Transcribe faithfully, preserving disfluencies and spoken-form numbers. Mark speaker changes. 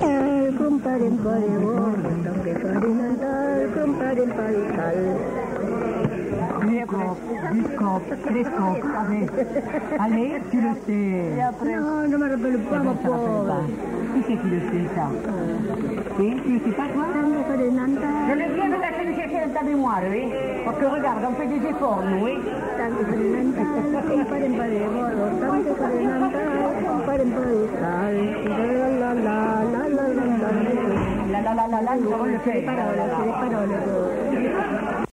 Speaker 1: Compare un po' di bordo, che fare Natal, compare un po' di cal.
Speaker 2: Disco, disco, fresco, allez, allez, tu le sais.
Speaker 1: Non, non me rappelle pas, ma pauvre.
Speaker 2: Qui c'est qui le sait, ça? Oui, tu le sais pas, toi? Je le viens de lâcher de chercher dans ta mémoire, oui. Parce que regarde, on fait des efforts, nous, oui.
Speaker 1: Tanto per il Natale, compare un po' di bordo, tanto per il Natale, compare un po' di cal. La la la la la la la la.
Speaker 2: La la la la la, nous avons le
Speaker 1: C'est
Speaker 2: fait.
Speaker 1: les paroles, c'est les paroles.